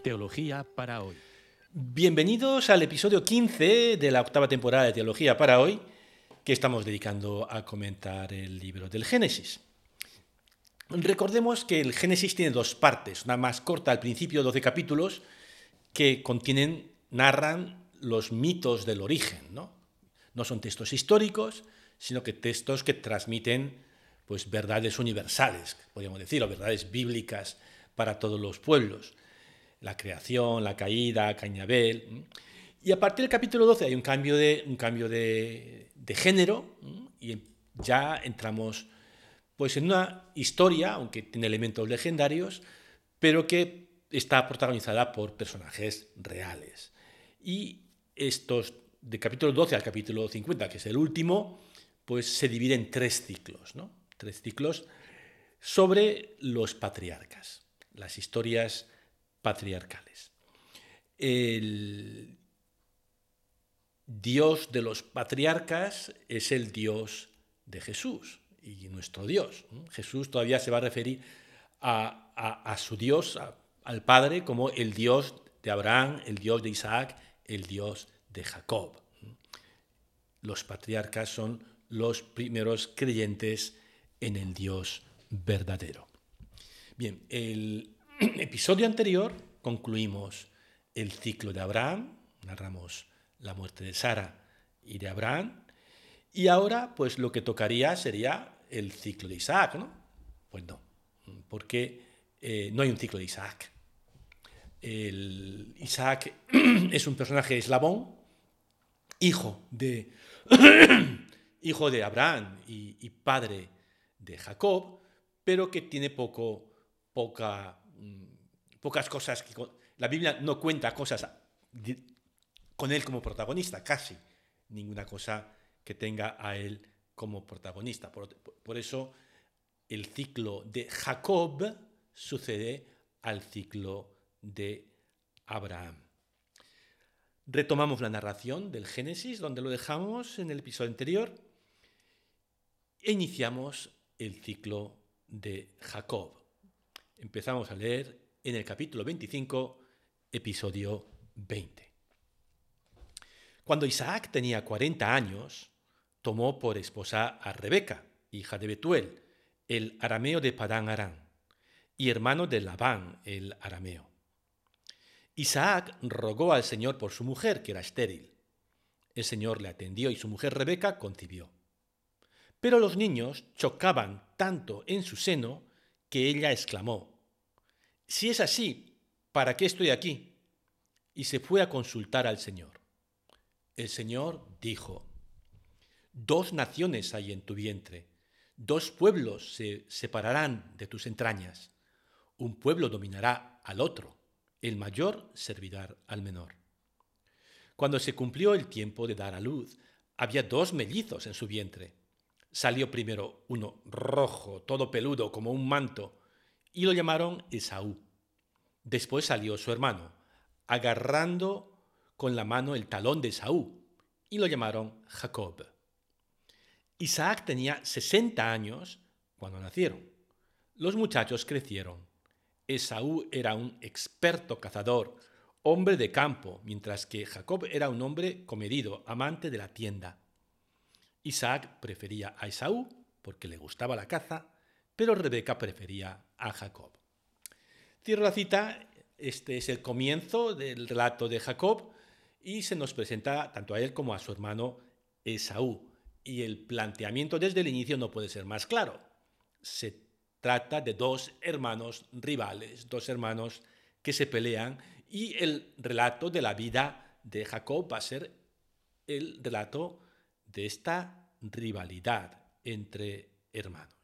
Teología para hoy. Bienvenidos al episodio 15 de la octava temporada de Teología para hoy, que estamos dedicando a comentar el libro del Génesis. Recordemos que el Génesis tiene dos partes, una más corta al principio, 12 capítulos, que narran los mitos del origen, ¿no? No son textos históricos, sino que textos que transmiten pues, verdades universales, podríamos decir, o verdades bíblicas para todos los pueblos. La creación, la caída, Caín y Abel. Y a partir del capítulo 12 hay un cambio de género y ya entramos pues, en una historia, aunque tiene elementos legendarios, pero que está protagonizada por personajes reales. Y estos, de capítulo 12 al capítulo 50, que es el último, pues se divide en tres ciclos, ¿no? Tres ciclos sobre los patriarcas, las historias patriarcales. El Dios de los patriarcas es el Dios de Jesús y nuestro Dios. Jesús todavía se va a referir a su Dios, al Padre, como el Dios de Abraham, el Dios de Isaac, el Dios de Jacob. Los patriarcas son los primeros creyentes en el Dios verdadero. Bien, el episodio anterior concluimos el ciclo de Abraham, narramos la muerte de Sara y de Abraham, y ahora pues lo que tocaría sería el ciclo de Isaac, ¿no? Pues no, porque no hay un ciclo de Isaac. Isaac es un personaje eslabón, hijo de, hijo de Abraham y padre de Jacob, pero que tiene pocas cosas. La Biblia no cuenta cosas con él como protagonista, casi ninguna cosa que tenga a él como protagonista. Por eso el ciclo de Jacob sucede al ciclo de Abraham. Retomamos la narración del Génesis, donde lo dejamos en el episodio anterior, e iniciamos el ciclo de Jacob. Empezamos a leer en el capítulo 25, episodio 20. Cuando Isaac tenía 40 años, tomó por esposa a Rebeca, hija de Betuel, el arameo de Padán Aram, y hermano de Labán, el arameo. Isaac rogó al Señor por su mujer, que era estéril. El Señor le atendió y su mujer Rebeca concibió. Pero los niños chocaban tanto en su seno que ella exclamó: «Si es así, ¿para qué estoy aquí?». Y se fue a consultar al Señor. El Señor dijo: «Dos naciones hay en tu vientre, dos pueblos se separarán de tus entrañas. Un pueblo dominará al otro, el mayor servirá al menor». Cuando se cumplió el tiempo de dar a luz, había dos mellizos en su vientre. Salió primero uno rojo, todo peludo como un manto, y lo llamaron Esaú. Después salió su hermano, agarrando con la mano el talón de Esaú, y lo llamaron Jacob. Isaac tenía 60 años cuando nacieron. Los muchachos crecieron. Esaú era un experto cazador, hombre de campo, mientras que Jacob era un hombre comedido, amante de la tienda. Isaac prefería a Esaú porque le gustaba la caza, pero Rebeca prefería a Jacob. Cierro la cita, este es el comienzo del relato de Jacob y se nos presenta tanto a él como a su hermano Esaú. Y el planteamiento desde el inicio no puede ser más claro. Se trata de dos hermanos rivales, dos hermanos que se pelean, y el relato de la vida de Jacob va a ser el relato de esta rivalidad entre hermanos.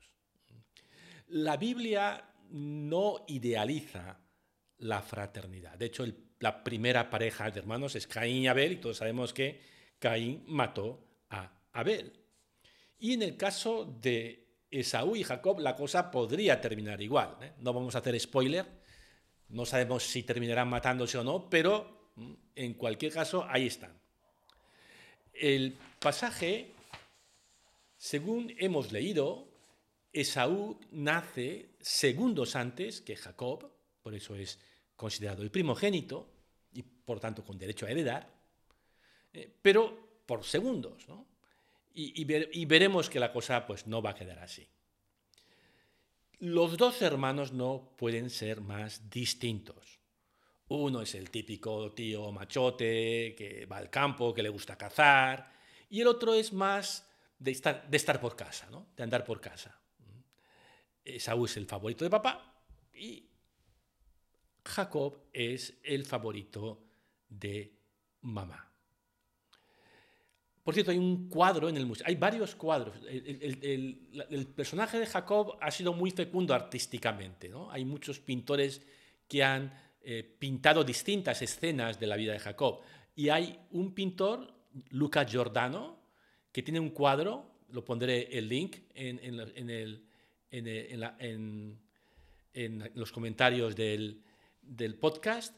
La Biblia no idealiza la fraternidad. De hecho, la primera pareja de hermanos es Caín y Abel, y todos sabemos que Caín mató a Abel. Y en el caso de Esaú y Jacob, la cosa podría terminar igual, ¿eh? No vamos a hacer spoiler, no sabemos si terminarán matándose o no, pero en cualquier caso, ahí están. El pasaje, según hemos leído, Esaú nace segundos antes que Jacob, por eso es considerado el primogénito y por tanto con derecho a heredar, pero por segundos, ¿no? Y veremos que la cosa pues, no va a quedar así. Los dos hermanos no pueden ser más distintos. Uno es el típico tío machote que va al campo, que le gusta cazar, y el otro es más de estar por casa, ¿no? De andar por casa. Esaú es el favorito de papá y Jacob es el favorito de mamá. Por cierto, hay un cuadro en el museo, hay varios cuadros. El personaje de Jacob ha sido muy fecundo artísticamente, ¿no? Hay muchos pintores que han pintado distintas escenas de la vida de Jacob. Y hay un pintor, Luca Giordano, que tiene un cuadro, lo pondré el link en los comentarios del podcast.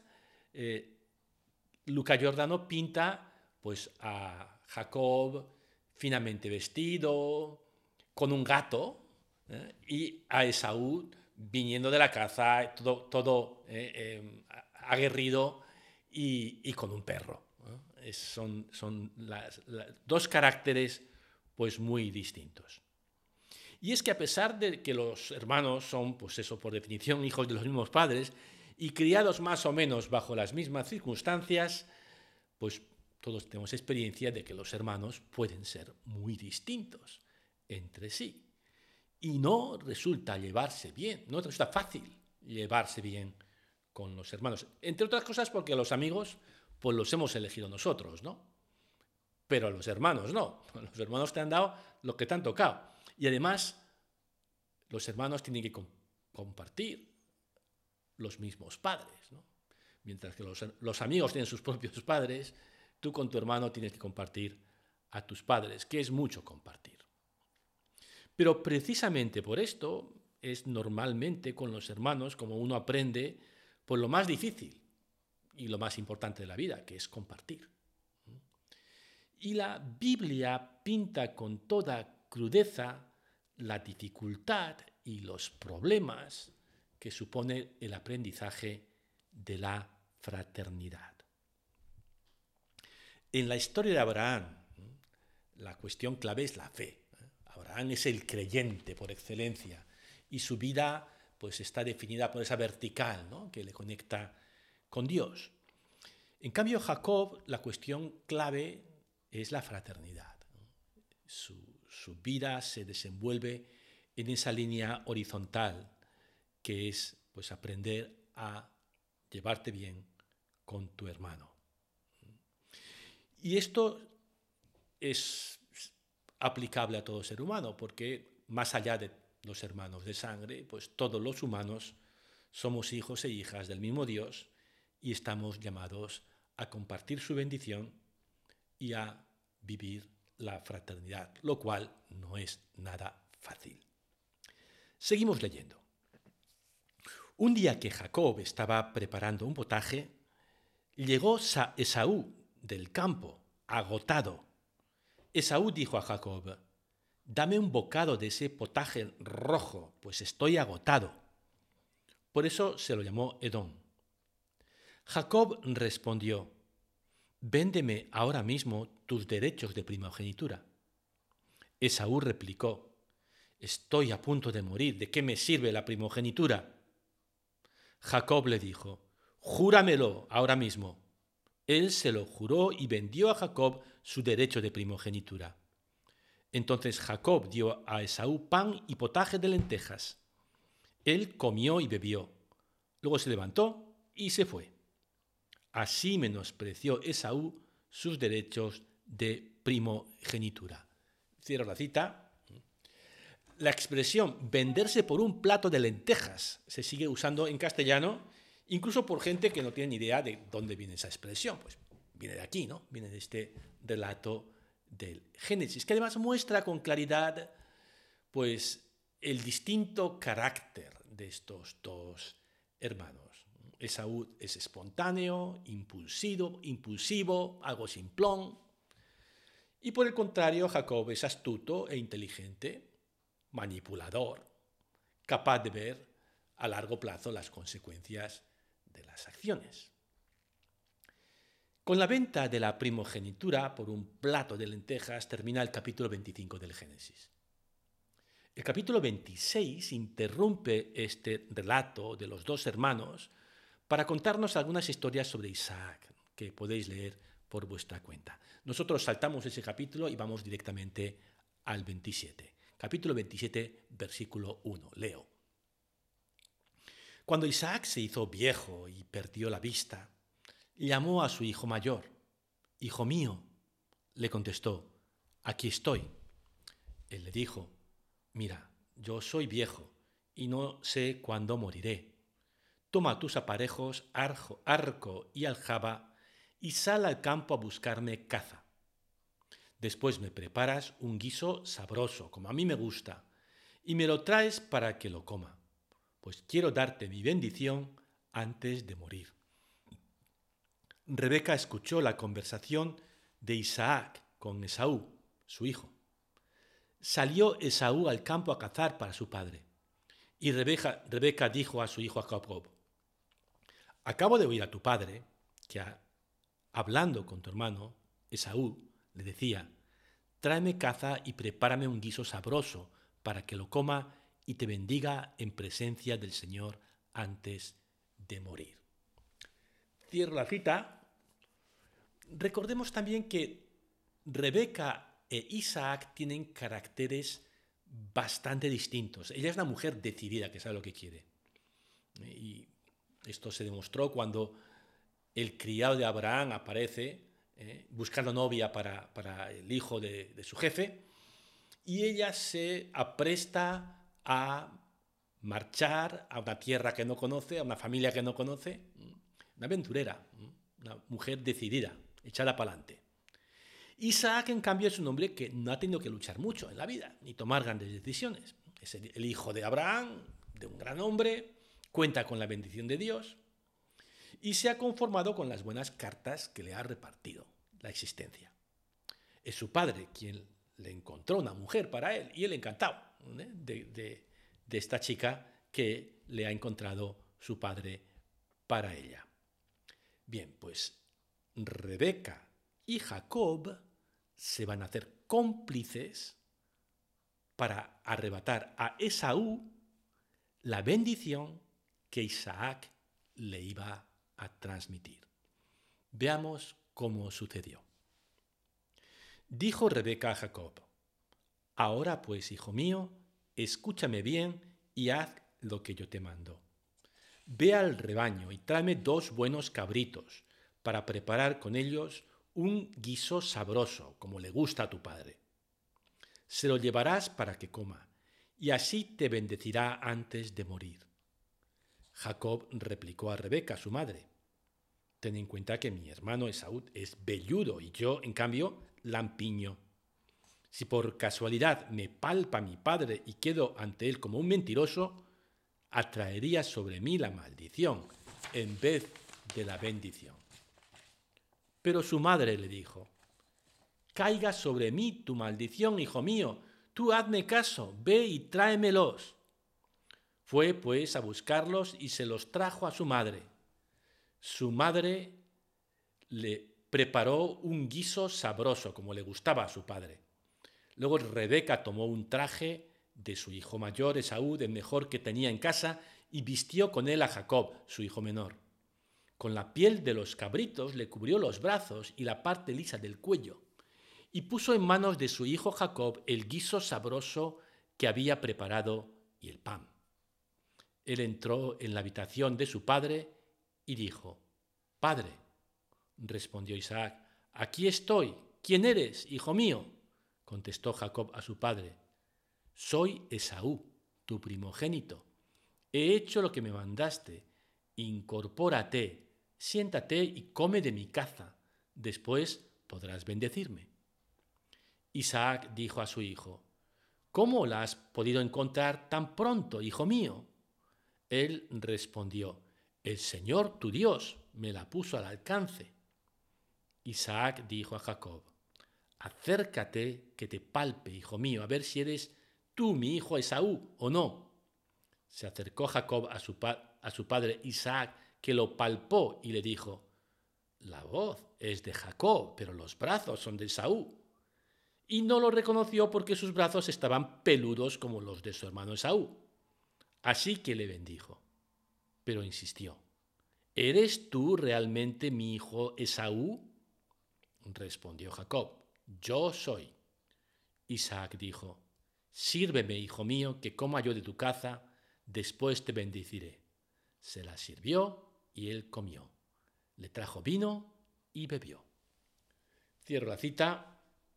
Luca Giordano pinta pues, a Jacob finamente vestido, con un gato, y a Esaú viniendo de la caza, todo aguerrido y con un perro. Son dos caracteres pues, muy distintos. Y es que a pesar de que los hermanos son, pues eso, por definición, hijos de los mismos padres y criados más o menos bajo las mismas circunstancias, pues todos tenemos experiencia de que los hermanos pueden ser muy distintos entre sí. Y no resulta llevarse bien, no resulta fácil llevarse bien con los hermanos. Entre otras cosas porque a los amigos pues los hemos elegido nosotros, ¿no? Pero a los hermanos no. Los hermanos te han dado lo que te han tocado. Y además, los hermanos tienen que compartir los mismos padres, ¿no? Mientras que los amigos tienen sus propios padres, tú con tu hermano tienes que compartir a tus padres, que es mucho compartir. Pero precisamente por esto es normalmente con los hermanos como uno aprende por lo más difícil y lo más importante de la vida, que es compartir. Y la Biblia pinta con toda crudeza la dificultad y los problemas que supone el aprendizaje de la fraternidad. En la historia de Abraham, la cuestión clave es la fe. Abraham es el creyente por excelencia y su vida pues, está definida por esa vertical, ¿no?, que le conecta con Dios. En cambio, Jacob, la cuestión clave es la fraternidad. Su vida se desenvuelve en esa línea horizontal que es pues, aprender a llevarte bien con tu hermano. Y esto es aplicable a todo ser humano, porque más allá de los hermanos de sangre, pues todos los humanos somos hijos e hijas del mismo Dios y estamos llamados a compartir su bendición y a vivir la fraternidad, lo cual no es nada fácil. Seguimos leyendo. Un día que Jacob estaba preparando un potaje, llegó Esaú del campo, agotado. Esaú dijo a Jacob: «Dame un bocado de ese potaje rojo, pues estoy agotado». Por eso se lo llamó Edom. Jacob respondió: «Véndeme ahora mismo tus derechos de primogenitura». Esaú replicó: «Estoy a punto de morir, ¿de qué me sirve la primogenitura?». Jacob le dijo: «Júramelo ahora mismo». Él se lo juró y vendió a Jacob su derecho de primogenitura. Entonces Jacob dio a Esaú pan y potaje de lentejas. Él comió y bebió. Luego se levantó y se fue. Así menospreció Esaú sus derechos de primogenitura. Cierro la cita. La expresión venderse por un plato de lentejas se sigue usando en castellano, incluso por gente que no tiene ni idea de dónde viene esa expresión. Pues viene de aquí, ¿no? Viene de este relato del Génesis, que además muestra con claridad pues, el distinto carácter de estos dos hermanos. Esaú es espontáneo, impulsivo, algo simplón. Y por el contrario, Jacob es astuto e inteligente, manipulador, capaz de ver a largo plazo las consecuencias de las acciones. Con la venta de la primogenitura por un plato de lentejas termina el capítulo 25 del Génesis. El capítulo 26 interrumpe este relato de los dos hermanos para contarnos algunas historias sobre Isaac, que podéis leer por vuestra cuenta. Nosotros saltamos ese capítulo y vamos directamente al 27. Capítulo 27, versículo 1. Leo. Cuando Isaac se hizo viejo y perdió la vista, llamó a su hijo mayor. «Hijo mío», le contestó, «aquí estoy». Él le dijo, «Mira, yo soy viejo y no sé cuándo moriré. Toma tus aparejos, arco y aljaba, y sal al campo a buscarme caza. Después me preparas un guiso sabroso, como a mí me gusta, y me lo traes para que lo coma, pues quiero darte mi bendición antes de morir». Rebeca escuchó la conversación de Isaac con Esaú, su hijo. Salió Esaú al campo a cazar para su padre, y Rebeca dijo a su hijo Jacob, «Acabo de oír a tu padre, que hablando con tu hermano, Esaú, le decía, tráeme caza y prepárame un guiso sabroso para que lo coma y te bendiga en presencia del Señor antes de morir». Cierro la cita. Recordemos también que Rebeca e Isaac tienen caracteres bastante distintos. Ella es una mujer decidida, que sabe lo que quiere. Y esto se demostró cuando el criado de Abraham aparece buscando novia para el hijo de su jefe, y ella se apresta a marchar a una tierra que no conoce, a una familia que no conoce, una aventurera, una mujer decidida, echada para adelante. Isaac, en cambio, es un hombre que no ha tenido que luchar mucho en la vida, ni tomar grandes decisiones. Es el hijo de Abraham, de un gran hombre, cuenta con la bendición de Dios y se ha conformado con las buenas cartas que le ha repartido la existencia. Es su padre quien le encontró una mujer para él y él encantado de esta chica que le ha encontrado su padre para ella. Bien, pues Rebeca y Jacob se van a hacer cómplices para arrebatar a Esaú la bendición que Isaac le iba a transmitir. Veamos cómo sucedió. Dijo Rebeca a Jacob, «Ahora pues, hijo mío, escúchame bien y haz lo que yo te mando. Ve al rebaño y tráeme 2 buenos cabritos para preparar con ellos un guiso sabroso, como le gusta a tu padre. Se lo llevarás para que coma, y así te bendecirá antes de morir». Jacob replicó a Rebeca, su madre, «Ten en cuenta que mi hermano Esaú es velludo y yo, en cambio, lampiño. Si por casualidad me palpa mi padre y quedo ante él como un mentiroso, atraería sobre mí la maldición en vez de la bendición». Pero su madre le dijo, «Caiga sobre mí tu maldición, hijo mío, tú hazme caso, ve y tráemelos». Fue pues a buscarlos y se los trajo a su madre. Su madre le preparó un guiso sabroso, como le gustaba a su padre. Luego Rebeca tomó un traje de su hijo mayor, Esaú, del mejor que tenía en casa, y vistió con él a Jacob, su hijo menor. Con la piel de los cabritos le cubrió los brazos y la parte lisa del cuello, y puso en manos de su hijo Jacob el guiso sabroso que había preparado y el pan. Él entró en la habitación de su padre y dijo, «Padre», respondió Isaac, «aquí estoy. ¿Quién eres, hijo mío?». Contestó Jacob a su padre, «Soy Esaú, tu primogénito. He hecho lo que me mandaste. Incorpórate, siéntate y come de mi caza. Después podrás bendecirme». Isaac dijo a su hijo, «¿Cómo la has podido encontrar tan pronto, hijo mío?». Él respondió, «El Señor tu Dios me la puso al alcance». Isaac dijo a Jacob, «Acércate que te palpe, hijo mío, a ver si eres tú mi hijo Esaú o no». Se acercó Jacob a su padre Isaac que lo palpó y le dijo: «La voz es de Jacob, pero los brazos son de Esaú». Y no lo reconoció porque sus brazos estaban peludos como los de su hermano Esaú. Así que le bendijo. Pero insistió: «¿Eres tú realmente mi hijo Esaú?». Respondió Jacob: «Yo soy». Isaac dijo: «Sírveme, hijo mío, que coma yo de tu caza, después te bendeciré». Se la sirvió y él comió. Le trajo vino y bebió. Cierro la cita.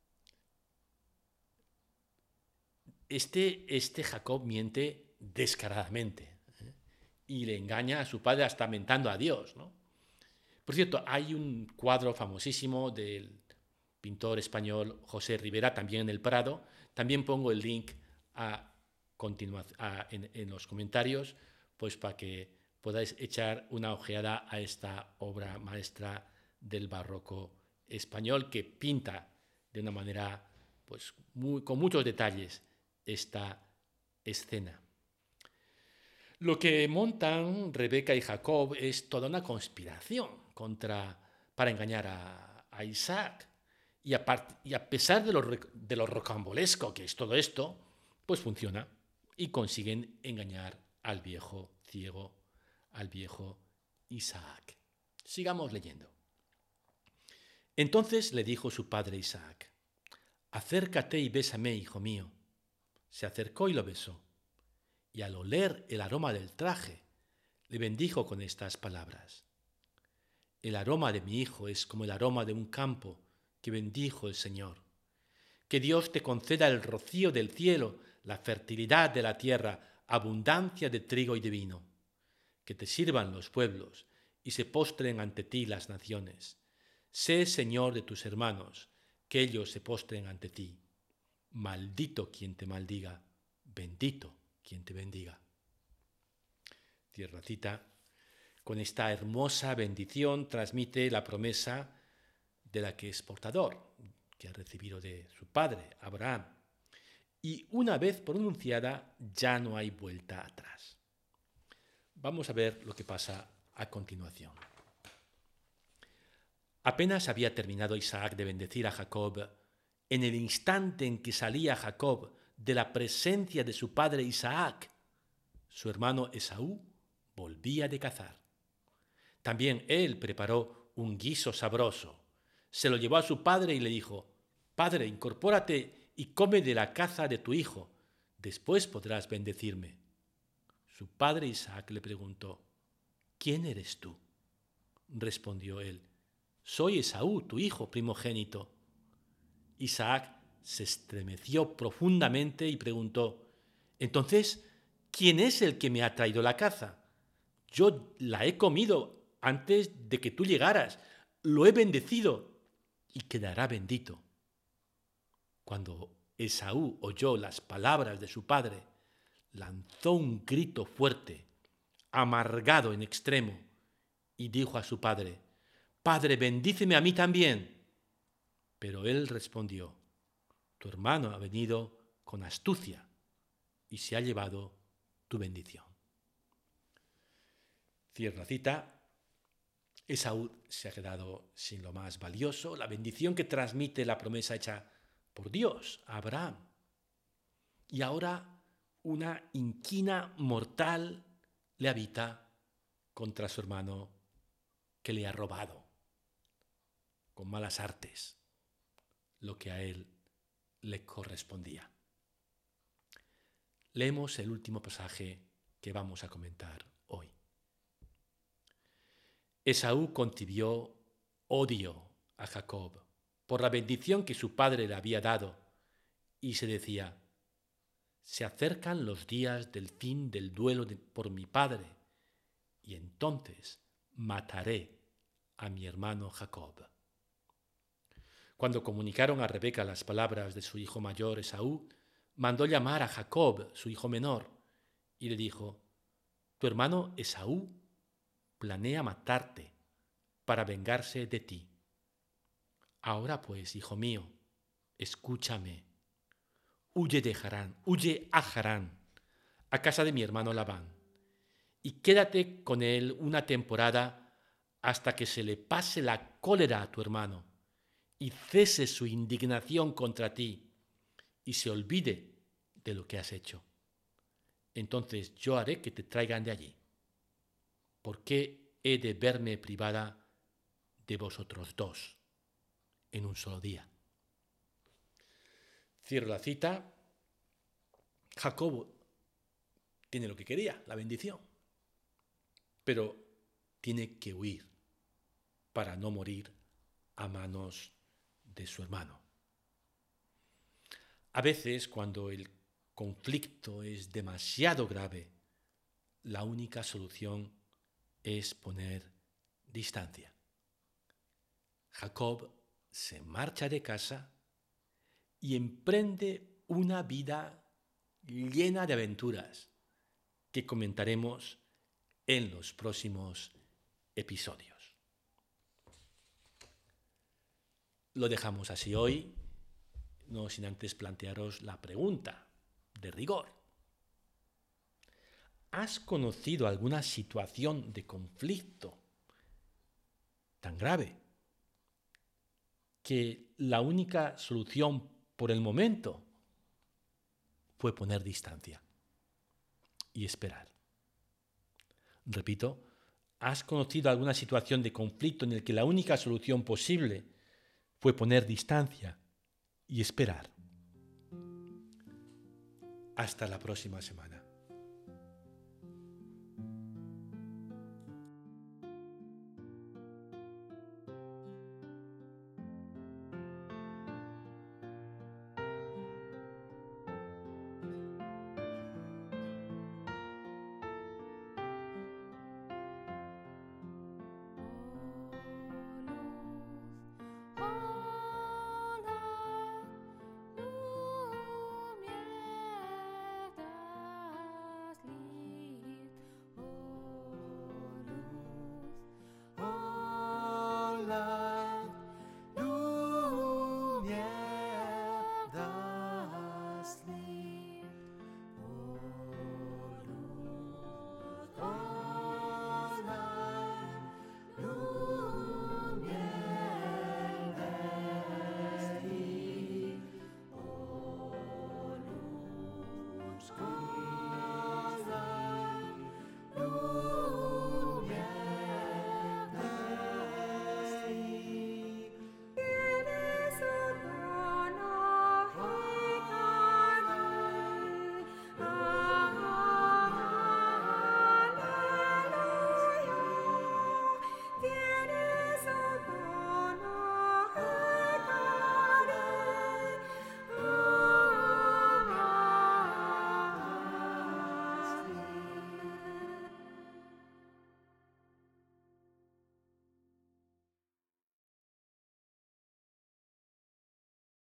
Este Jacob miente descaradamente, y le engaña a su padre hasta mentando a Dios, ¿no? Por cierto, hay un cuadro famosísimo del pintor español José Rivera, también en el Prado. También pongo el link en los comentarios, pues para que podáis echar una ojeada a esta obra maestra del barroco español, que pinta de una manera, pues, con muchos detalles esta escena. Lo que montan Rebeca y Jacob es toda una conspiración para engañar a Isaac. Y a pesar de lo rocambolesco que es todo esto, pues funciona y consiguen engañar al viejo ciego, al viejo Isaac. Sigamos leyendo. Entonces le dijo su padre Isaac: «Acércate y bésame, hijo mío». Se acercó y lo besó. Y al oler el aroma del traje, le bendijo con estas palabras: «El aroma de mi hijo es como el aroma de un campo que bendijo el Señor. Que Dios te conceda el rocío del cielo, la fertilidad de la tierra, abundancia de trigo y de vino. Que te sirvan los pueblos y se postren ante ti las naciones. Sé Señor de tus hermanos, que ellos se postren ante ti. Maldito quien te maldiga, bendito quien te bendiga». Cierro la cita. Con esta hermosa bendición transmite la promesa de la que es portador, que ha recibido de su padre, Abraham. Y una vez pronunciada, ya no hay vuelta atrás. Vamos a ver lo que pasa a continuación. Apenas había terminado Isaac de bendecir a Jacob, en el instante en que salía Jacob de la presencia de su padre Isaac, su hermano Esaú volvía de cazar. También él preparó un guiso sabroso. Se lo llevó a su padre y le dijo: «Padre, incorpórate y come de la caza de tu hijo. Después podrás bendecirme». Su padre Isaac le preguntó: «¿Quién eres tú?». Respondió él: «Soy Esaú, tu hijo primogénito». Isaac se estremeció profundamente y preguntó: «Entonces, ¿quién es el que me ha traído la caza? Yo la he comido antes de que tú llegaras, lo he bendecido y quedará bendito». Cuando Esaú oyó las palabras de su padre, lanzó un grito fuerte, amargado en extremo, y dijo a su padre: «Padre, bendíceme a mí también». Pero él respondió: «Tu hermano ha venido con astucia y se ha llevado tu bendición». Cierro la cita. Esaú se ha quedado sin lo más valioso, la bendición que transmite la promesa hecha por Dios a Abraham. Y ahora una inquina mortal le habita contra su hermano que le ha robado con malas artes lo que a él le correspondía. Leemos el último pasaje que vamos a comentar hoy. Esaú concibió odio a Jacob por la bendición que su padre le había dado y se decía: «Se acercan los días del fin del duelo por mi padre, y entonces mataré a mi hermano Jacob». Cuando comunicaron a Rebeca las palabras de su hijo mayor Esaú, mandó llamar a Jacob, su hijo menor, y le dijo: «Tu hermano Esaú planea matarte para vengarse de ti. Ahora pues, hijo mío, escúchame. Huye a Harán, a casa de mi hermano Labán, y quédate con él una temporada hasta que se le pase la cólera a tu hermano y cese su indignación contra ti y se olvide de lo que has hecho. Entonces yo haré que te traigan de allí. ¿Por qué he de verme privada de vosotros dos en un solo día? Cierro la cita. Jacob tiene lo que quería, la bendición, pero tiene que huir para no morir a manos de su hermano. A veces, cuando el conflicto es demasiado grave, la única solución es poner distancia. Jacob se marcha de casa y emprende una vida llena de aventuras que comentaremos en los próximos episodios. Lo dejamos así hoy, no sin antes plantearos la pregunta de rigor. ¿Has conocido alguna situación de conflicto tan grave que la única solución por el momento fue poner distancia y esperar? Repito, ¿has conocido alguna situación de conflicto en el que la única solución posible fue poner distancia y esperar? Hasta la próxima semana.